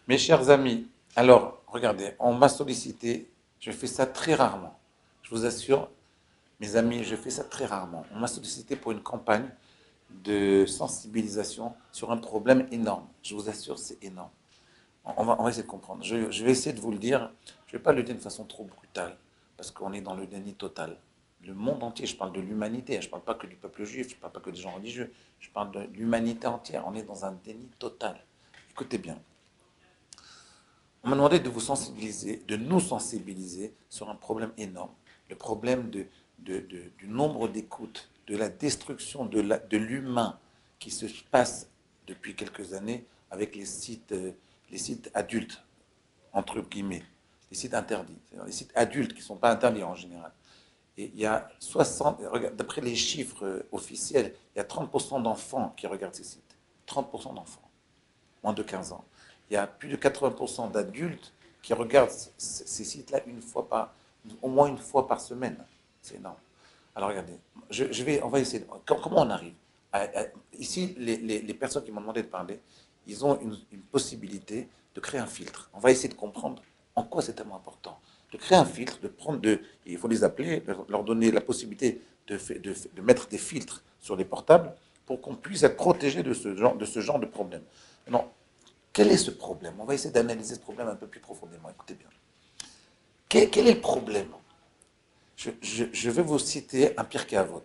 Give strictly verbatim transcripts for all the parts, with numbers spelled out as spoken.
Mes chers amis, alors, regardez, on m'a sollicité, je fais ça très rarement. Je vous assure, mes amis, je fais ça très rarement. On m'a sollicité pour une campagne de sensibilisation sur un problème énorme. Je vous assure, c'est énorme. On va, on va essayer de comprendre. Je, je vais essayer de vous le dire. Je ne vais pas le dire de façon trop brutale, parce qu'on est dans le déni total. Le monde entier, je parle de l'humanité, je ne parle pas que du peuple juif, je ne parle pas que des gens religieux, je parle de l'humanité entière. On est dans un déni total. Écoutez bien. On m'a demandé de vous sensibiliser, de nous sensibiliser sur un problème énorme, le problème de, de- de- du nombre d'écoutes, de la destruction de la- de l'humain qui se passe depuis quelques années avec les sites, euh, les sites adultes, entre guillemets, les sites interdits, c'est-à-dire les sites adultes qui ne sont pas interdits en général. Et il y a soixante, regarde, d'après les chiffres euh, officiels, il y a trente pour cent d'enfants qui regardent ces sites. trente pour cent d'enfants moins de quinze ans. Il y a plus de quatre-vingts pour cent d'adultes qui regardent ces sites-là une fois par, au moins une fois par semaine. C'est énorme. Alors regardez, je, je vais, on va essayer. Comment on arrive à- à- Ici, les, les- les personnes qui m'ont demandé de parler, ils ont une, une possibilité de créer un filtre. On va essayer de comprendre en quoi c'est tellement important. De créer un filtre, de prendre de, il faut les appeler, leur donner la possibilité de, de, de mettre des filtres sur les portables pour qu'on puisse être protégé de ce genre de, ce genre de problème. Non, quel est ce problème? On va essayer d'analyser ce problème un peu plus profondément. Écoutez bien. Quel, quel est le problème? je, je, je vais vous citer un Pirkei Avot.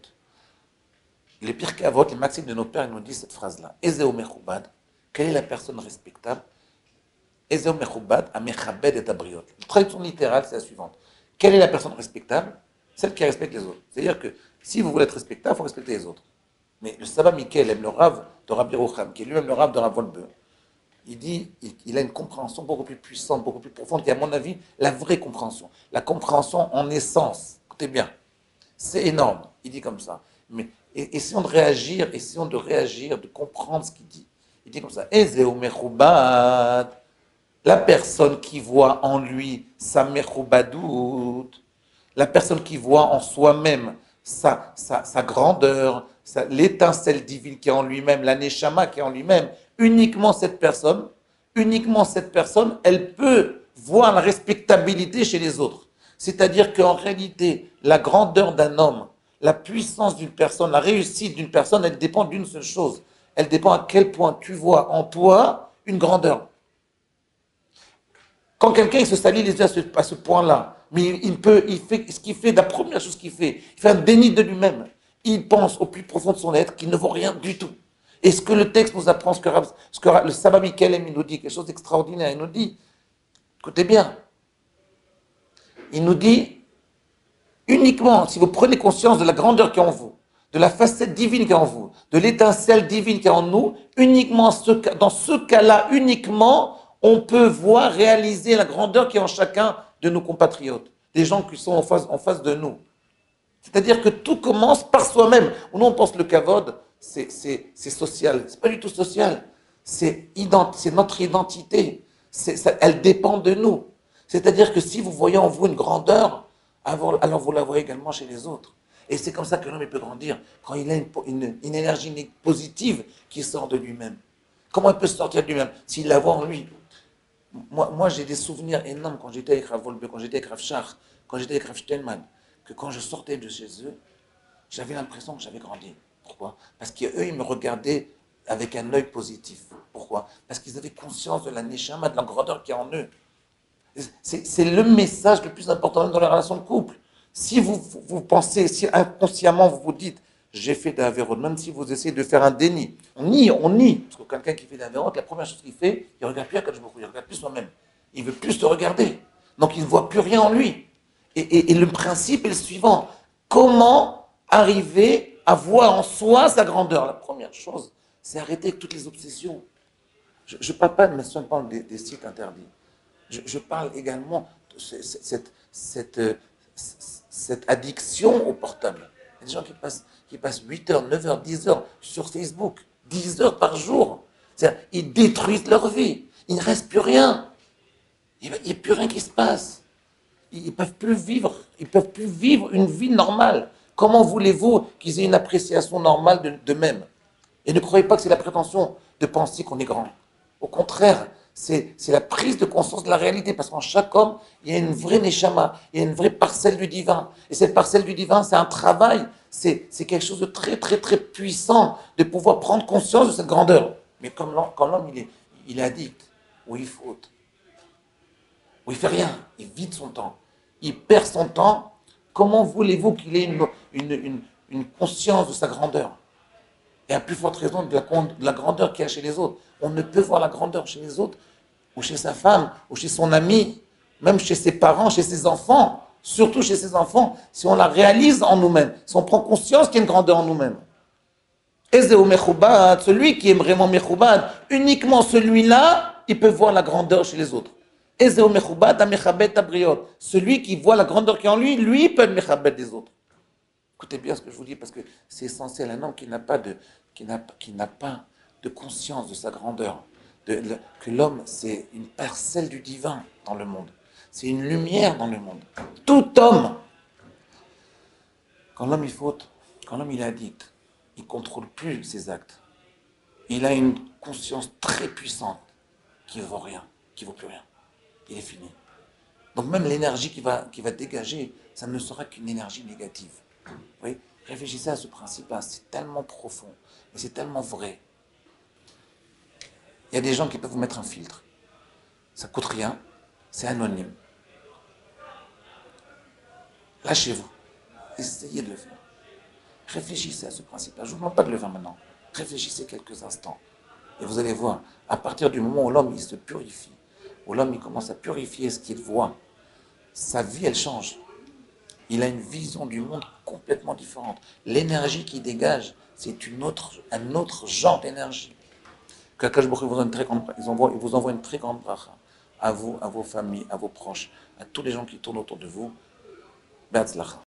Les Pirkei Avot, les maximes de nos pères, ils nous disent cette phrase-là. Ezeo Mechoubad, quelle est la personne respectable? Ezeo Mechoubad, Amechabed et Abriot. La traduction littérale, c'est la suivante. Quelle est la personne respectable? Celle qui respecte les autres. C'est-à-dire que si vous voulez être respectable, il faut respecter les autres. Mais le Saba Mikel aime le Rav de Rabbi Rocham, qui est lui-même le Rav de Rav Wolbe. Il dit, il, il a une compréhension beaucoup plus puissante, beaucoup plus profonde, qui est à mon avis la vraie compréhension. La compréhension en essence. Écoutez bien, c'est énorme. Il dit comme ça. Mais essayons de réagir, essayons de réagir, de comprendre ce qu'il dit. Il dit comme ça. Ezeu mechubad, la personne qui voit en lui sa mechubadout, la personne qui voit en soi-même sa, sa, sa grandeur, sa- l'étincelle divine qui est en lui-même, la neshama qui est en lui-même, uniquement cette personne, uniquement cette personne, elle peut voir la respectabilité chez les autres. C'est-à-dire qu'en réalité, la grandeur d'un homme, la puissance d'une personne, la réussite d'une personne, elle dépend d'une seule chose. Elle dépend à quel point tu vois en toi une grandeur. Quand quelqu'un se salit les yeux à ce, à ce point-là, mais il, il peut, il fait ce qu'il fait, la première chose qu'il fait, il fait un déni de lui-même. Il pense au plus profond de son être qu'il ne vaut rien du tout. Et ce que le texte nous apprend, ce que, ce que le Sabbat Mikelem nous dit, quelque chose d'extraordinaire, il nous dit, écoutez bien, il nous dit uniquement si vous prenez conscience de la grandeur qui est en vous, de la facette divine qui est en vous, de l'étincelle divine qui est en nous, uniquement ce, dans ce cas-là, uniquement, on peut voir réaliser la grandeur qui est en chacun de nos compatriotes, des gens qui sont en face, en face de nous. C'est-à-dire que tout commence par soi-même. Nous, on pense que le kavod, c'est social. C'est pas du tout social. C'est notre identité. Ça, elle dépend de nous. C'est-à-dire que si vous voyez en vous une grandeur, alors vous la voyez également chez les autres. Et c'est comme ça que l'homme peut grandir, quand il a une, une, une énergie positive qui sort de lui-même. Comment il peut sortir de lui-même? S'il la voit en lui. Moi, moi j'ai des souvenirs énormes quand j'étais avec Rav Volbe, quand j'étais avec Rav Shach, quand j'étais avec Rav Stelman, que quand je sortais de chez eux, j'avais l'impression que j'avais grandi. Pourquoi? Parce qu'eux, ils me regardaient avec un œil positif. Pourquoi? Parce qu'ils avaient conscience de la neshama, de la grandeur qui est en eux. C'est le message le plus important même dans la relation de couple. Si vous, vous pensez, si inconsciemment vous vous dites, j'ai fait de la vérote, même si vous essayez de faire un déni, on nie, on nie. Parce que quelqu'un qui fait de la vérote, la première chose qu'il fait, il ne regarde plus à Kadj Baruch Hu, il ne regarde plus soi-même. Il ne veut plus se regarder. Donc il ne voit plus rien en lui. Et, et, et le principe est le suivant. Comment arriver à voir en soi sa grandeur? La première chose, c'est arrêter avec toutes les obsessions. Je ne parle pas seulement des, des sites interdits. Je, je parle également de ce, cette, cette, cette addiction au portable. Il y a des gens qui passent, qui passent huit heures, neuf heures, dix heures sur Facebook, dix heures par jour. Ils détruisent leur vie. Il ne reste plus rien. Il n'y a plus rien qui se passe. Ils ne peuvent plus vivre. Ils ne peuvent plus vivre une vie normale. Comment voulez-vous qu'ils aient une appréciation normale d'eux-mêmes? Et ne croyez pas que c'est la prétention de penser qu'on est grand. Au contraire, C'est c'est la prise de conscience de la réalité, parce qu'en chaque homme, il y a une vraie neshama, il y a une vraie parcelle du divin. Et cette parcelle du divin, c'est un travail, c'est c'est quelque chose de très, très, très puissant, de pouvoir prendre conscience de cette grandeur. Mais comme l'homme, comme l'homme, il est, il est addict, ou il faute, ou il fait rien, il vide son temps, il perd son temps, comment voulez-vous qu'il ait une, une, une, une conscience de sa grandeur? Et à plus forte raison de la, de la grandeur qu'il y a chez les autres. On ne peut voir la grandeur chez les autres, ou chez sa femme, ou chez son ami, même chez ses parents, chez ses enfants, surtout chez ses enfants, si on la réalise en nous-mêmes, si on prend conscience qu'il y a une grandeur en nous-mêmes. Ezeu Mechoubad, celui qui est vraiment Mechoubad, uniquement celui-là, il peut voir la grandeur chez les autres. Ezeu Mechoubad Amechabet Abriot, celui qui voit la grandeur qui est en lui, lui peut être Mechabet des autres. Écoutez bien ce que je vous dis, parce que c'est essentiel. Un homme qui n'a pas de, qui n'a, qui n'a pas de conscience de sa grandeur, de, de, que l'homme, c'est une parcelle du divin dans le monde. C'est une lumière dans le monde. Tout homme, quand l'homme il faute, quand l'homme il est addict, il ne contrôle plus ses actes. Il a une conscience très puissante qui ne vaut rien, qui ne vaut plus rien. Il est fini. Donc même l'énergie qui va, qui va dégager, ça ne sera qu'une énergie négative. Oui, réfléchissez à ce principe-là, c'est tellement profond, et c'est tellement vrai. Il y a des gens qui peuvent vous mettre un filtre. Ça ne coûte rien, c'est anonyme. Lâchez-vous, essayez de le faire. Réfléchissez à ce principe-là. Je ne vous demande pas de le faire maintenant. Réfléchissez quelques instants. Et vous allez voir, à partir du moment où l'homme il se purifie, où l'homme il commence à purifier ce qu'il voit, sa vie elle change. Il a une vision du monde complètement différente. L'énergie qu'il dégage, c'est une autre, un autre genre d'énergie. Qu'Akash Baruch Hu vous, il vous envoie une très grande bracha à vous, à vos familles, à vos proches, à tous les gens qui tournent autour de vous. Be'atzlacha.